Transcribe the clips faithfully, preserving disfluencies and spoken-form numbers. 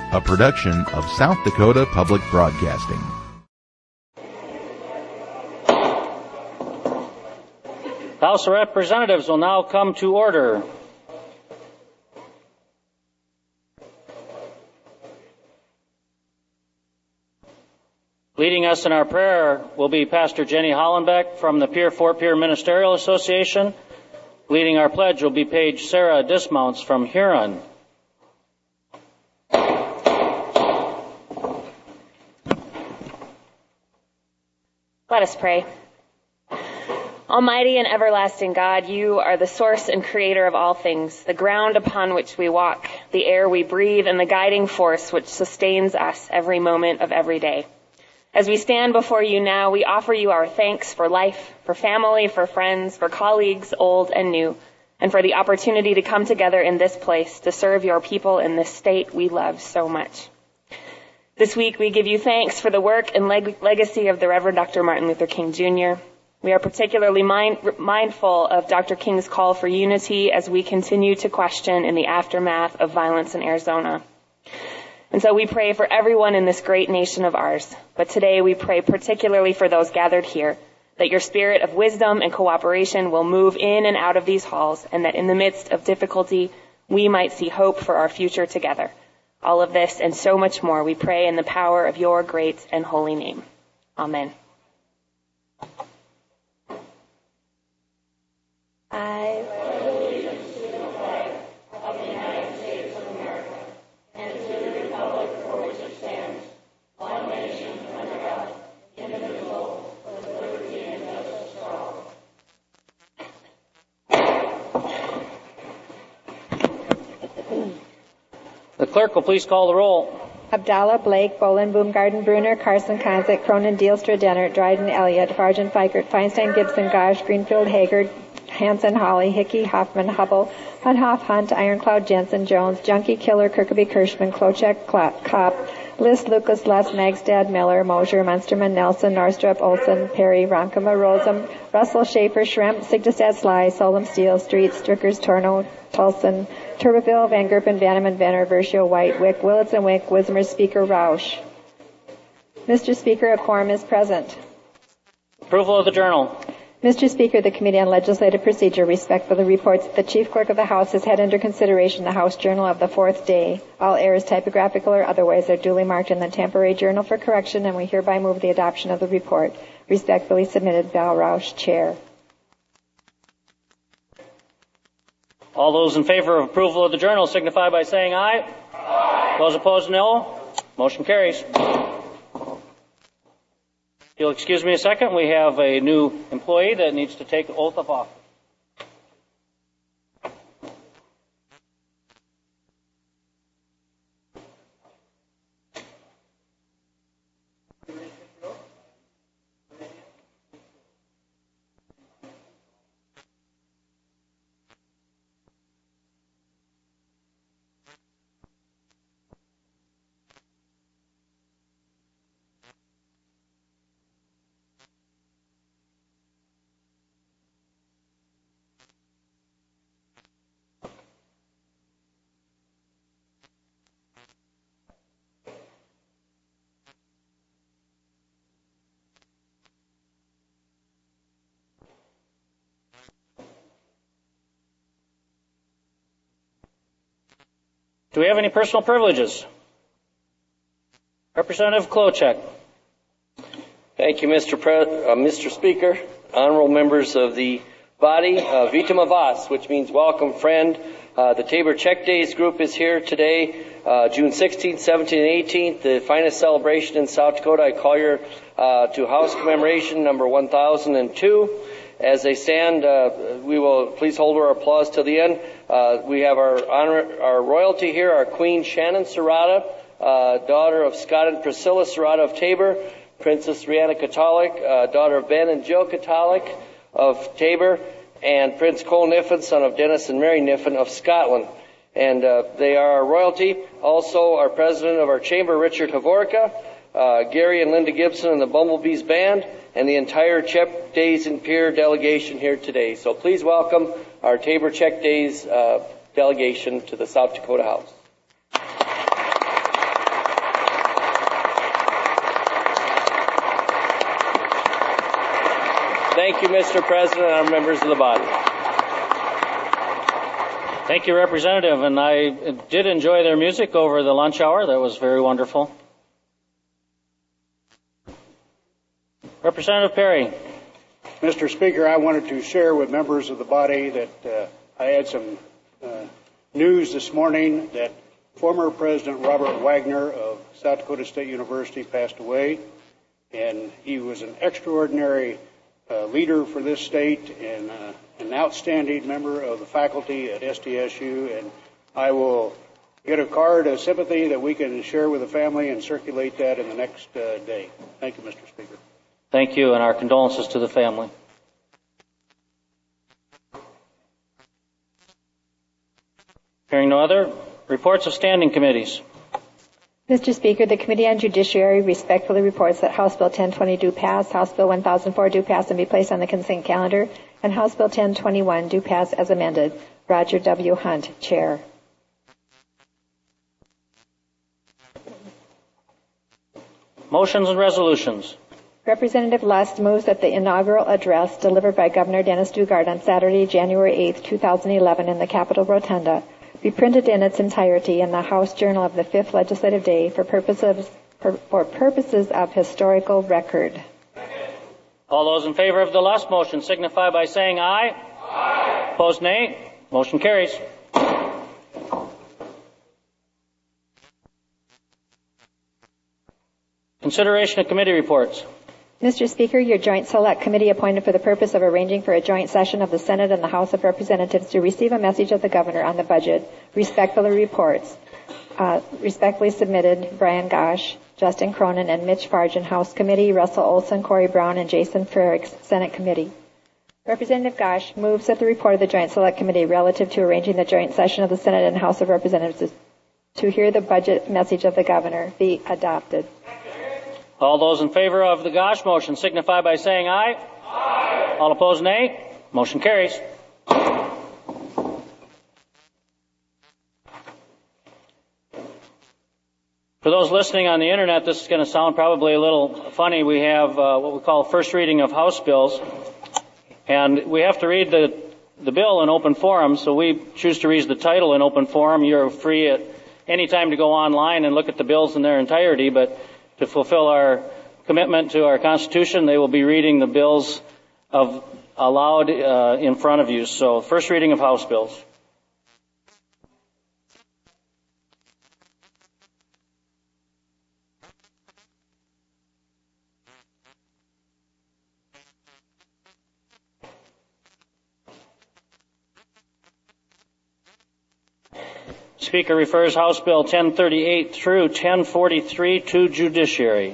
a production of South Dakota Public Broadcasting. The House of Representatives will now come to order. Leading us in our prayer will be Pastor Jenny Hollenbeck from the Pier Fort Pierre Ministerial Association. Leading our pledge will be Paige Sarah Dismounts from Huron. Let us pray. Almighty and everlasting God, you are the source and creator of all things, the ground upon which we walk, the air we breathe, and the guiding force which sustains us every moment of every day. As we stand before you now, we offer you our thanks for life, for family, for friends, for colleagues, old and new, and for the opportunity to come together in this place to serve your people in this state we love so much. This week, we give you thanks for the work and leg- legacy of the Reverend Doctor Martin Luther King Junior We are particularly mind- mindful of Doctor King's call for unity as we continue to question in the aftermath of violence in Arizona. And so we pray for everyone in this great nation of ours. But today we pray particularly for those gathered here, that your spirit of wisdom and cooperation will move in and out of these halls, and that in the midst of difficulty, we might see hope for our future together. All of this and so much more we pray in the power of your great and holy name. Amen. I pledge allegiance to the flag of the United States of America and to the republic for which it stands, one nation under God, indivisible, with liberty and justice for all. The clerk will please call the roll. Abdallah, Blake, Bolin, Boomgarden, Bruner, Carson, Konzik, Cronin, Dealstra, Dennert, Dryden, Elliott, Fargen, Fikert, Feinstein, Gibson, Gosh, Greenfield, Haggard, Hanson, Holly, Hickey, Hoffman, Hubble, Hunhoff, Hunt, Ironcloud, Jensen, Jones, Junkie, Killer, Kirkeby, Kirschman, Klochek, Kopp, List, Lucas, Les, Magstad, Miller, Mosier, Munsterman, Nelson, Norstrup, Olson, Perry, Ronkema, Rosem, Russell, Schaefer, Schremp, Sigdestad, Sly, Solom, Steele, Street, Strickers, Torno, Tulson, Turbeville, Van Gerpen, Vanneman, Venner, Versio, White, Wick, Willitson, Wick, Wismer, Speaker, Roush. Mister Speaker, a quorum is present. Approval of the journal. Mister Speaker, the Committee on Legislative Procedure respectfully reports that the Chief Clerk of the House has had under consideration the House Journal of the fourth day. All errors, typographical or otherwise, are duly marked in the Temporary Journal for correction, and we hereby move the adoption of the report. Respectfully submitted, Val Roush, Chair. All those in favor of approval of the journal signify by saying aye. Aye. Those opposed, no. Motion carries. If you'll excuse me a second, we have a new employee that needs to take the oath of office. Do we have any personal privileges? Representative Klochek. Thank you, Mister Pre- uh, Mister Speaker, honorable members of the body. Uh, Vitam Avas, which means welcome, friend. Uh, the Tabor Czech Days group is here today, uh, June sixteenth, seventeenth, and eighteenth, the finest celebration in South Dakota. I call you uh, to House Commemoration number one thousand two. As they stand, uh, we will please hold our applause till the end. Uh, we have our honor, our royalty here, our Queen Shannon Serrata, uh, daughter of Scott and Priscilla Serrata of Tabor, Princess Rihanna Catholic, uh, daughter of Ben and Jill Catholic of Tabor, and Prince Cole Niffen, son of Dennis and Mary Niffen of Scotland. And uh, they are our royalty. Also, our president of our chamber, Richard Havorka, uh, Gary and Linda Gibson and the Bumblebees Band, and the entire Czech Days and Pier delegation here today. So please welcome our Tabor Czech Days uh, delegation to the South Dakota House. Thank you, Mister President, and members of the body. Thank you, Representative, and I did enjoy their music over the lunch hour. That was very wonderful. Representative Perry. Mister Speaker, I wanted to share with members of the body that uh, I had some uh, news this morning that former President Robert Wagner of South Dakota State University passed away, and he was an extraordinary uh, leader for this state and uh, an outstanding member of the faculty at S D S U, and I will get a card of sympathy that we can share with the family and circulate that in the next uh, day. Thank you, Mister Speaker. Thank you, and our condolences to the family. Hearing no other, reports of standing committees. Mister Speaker, the Committee on Judiciary respectfully reports that House Bill ten twenty do pass, House Bill one thousand four do pass and be placed on the consent calendar, and House Bill ten twenty-one do pass as amended. Roger W. Hunt, Chair. Motions and resolutions. Representative Lust moves that the inaugural address delivered by Governor Dennis Daugaard on Saturday, January eighth, two thousand eleven in the Capitol Rotunda be printed in its entirety in the House Journal of the fifth Legislative Day for purposes, for, for purposes of historical record. All those in favor of the Lust motion signify by saying aye. Aye. Opposed, nay. Motion carries. Consideration of committee reports. Mister Speaker, your Joint Select Committee appointed for the purpose of arranging for a joint session of the Senate and the House of Representatives to receive a message of the Governor on the budget respectfully reports. Uh, respectfully submitted Brian Gosch, Justin Cronin, and Mitch Fargen, House Committee, Russell Olson, Corey Brown, and Jason Frericks, Senate Committee. Representative Gosch moves that the report of the Joint Select Committee relative to arranging the joint session of the Senate and House of Representatives to hear the budget message of the Governor be adopted. All those in favor of the Gosch motion signify by saying aye. Aye. All opposed, nay. Motion carries. For those listening on the internet, this is going to sound probably a little funny. We have uh, what we call first reading of House bills, and we have to read the the bill in open forum, so we choose to read the title in open forum. You're free at any time to go online and look at the bills in their entirety, but to fulfill our commitment to our Constitution, they will be reading the bills of aloud uh, in front of you. So, first reading of House bills. Speaker refers House Bill ten thirty-eight through ten forty-three to Judiciary.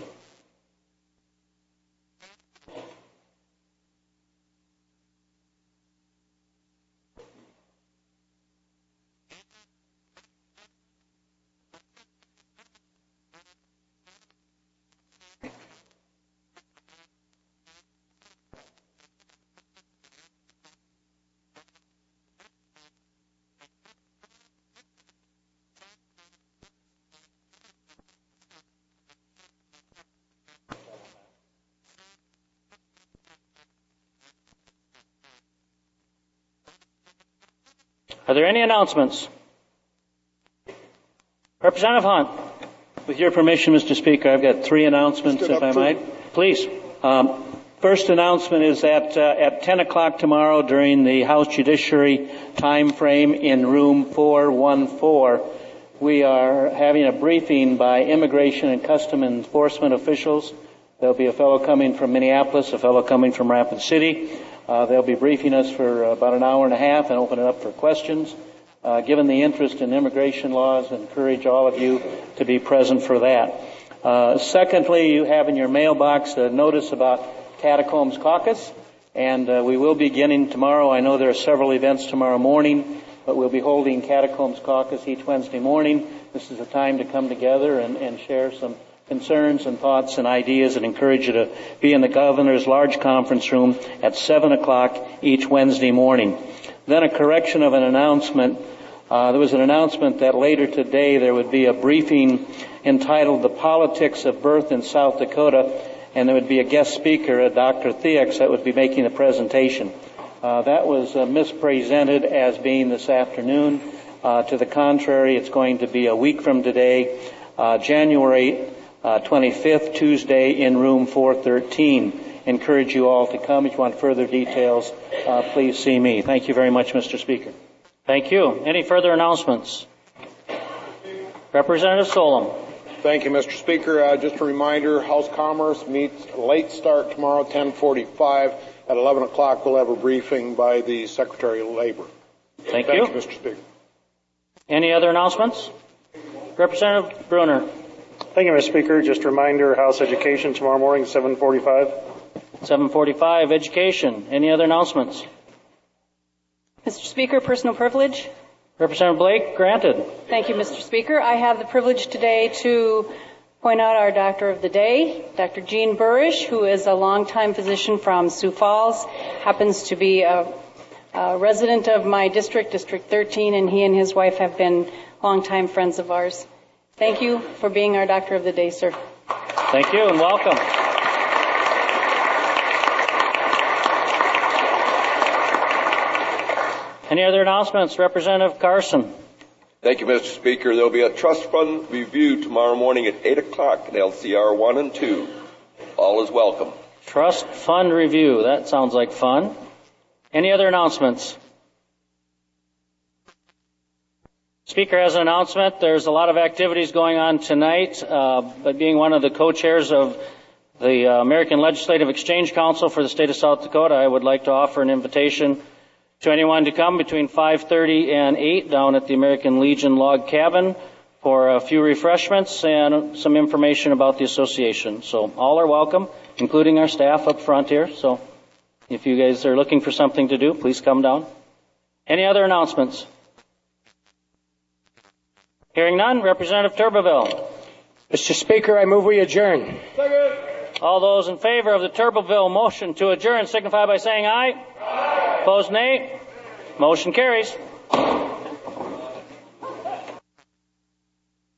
Are there any announcements? Representative Hunt. With your permission, Mister Speaker, I've got three announcements, if I might. Please. Um, first announcement is that uh, at ten o'clock tomorrow during the House Judiciary time frame in room four one four, we are having a briefing by Immigration and Custom Enforcement officials. There'll be a fellow coming from Minneapolis, a fellow coming from Rapid City. Uh, they'll be briefing us for about an hour and a half and open it up for questions. Uh, given the interest in immigration laws, I encourage all of you to be present for that. Uh, secondly, you have in your mailbox a notice about Catacombs Caucus, and uh, we will be beginning tomorrow. I know there are several events tomorrow morning, but we'll be holding Catacombs Caucus each Wednesday morning. This is a time to come together and, and share some concerns and thoughts and ideas, and encourage you to be in the governor's large conference room at seven o'clock each Wednesday morning. Then a correction of an announcement. Uh, there was an announcement that later today there would be a briefing entitled The Politics of Birth in South Dakota, and there would be a guest speaker, a Doctor Thiex, that would be making the presentation. Uh, that was uh, mispresented as being this afternoon. Uh, to the contrary, it's going to be a week from today, uh, January uh, twenty-fifth, Tuesday, in room four thirteen. Encourage you all to come. If you want further details, uh, please see me. Thank you very much, Mister Speaker. Thank you. Any further announcements? Representative Solom. Thank you, Mister Speaker. Uh, just a reminder, House Commerce meets late start tomorrow, ten forty-five. At eleven o'clock, we'll have a briefing by the Secretary of Labor. Thank, Thank you. you, Mister Speaker. Any other announcements? Representative Bruner. Thank you, Mister Speaker. Just a reminder, House Education tomorrow morning, seven forty-five. seven forty-five, Education. Any other announcements? Mister Speaker, personal privilege. Representative Blake, granted. Thank you, Mister Speaker. I have the privilege today to point out our Doctor of the Day, Doctor Gene Burrish, who is a longtime physician from Sioux Falls, happens to be a, a resident of my district, District thirteen, and he and his wife have been longtime friends of ours. Thank you for being our Doctor of the Day, sir. Thank you and welcome. Any other announcements? Representative Carson. Thank you, Mister Speaker. There will be a trust fund review tomorrow morning at eight o'clock at L C R one and two. All is welcome. Trust fund review. That sounds like fun. Any other announcements? Speaker has an announcement. There's a lot of activities going on tonight, uh, but being one of the co-chairs of the uh, American Legislative Exchange Council for the state of South Dakota, I would like to offer an invitation to anyone to come between five thirty and eight down at the American Legion Log Cabin for a few refreshments and some information about the association. So all are welcome, including our staff up front here. So if you guys are looking for something to do, please come down. Any other announcements? Hearing none, Representative Turbeville. Mister Speaker, I move we adjourn. Second. All those in favor of the Turbeville motion to adjourn signify by saying aye. Aye. Opposed, nay. Motion carries.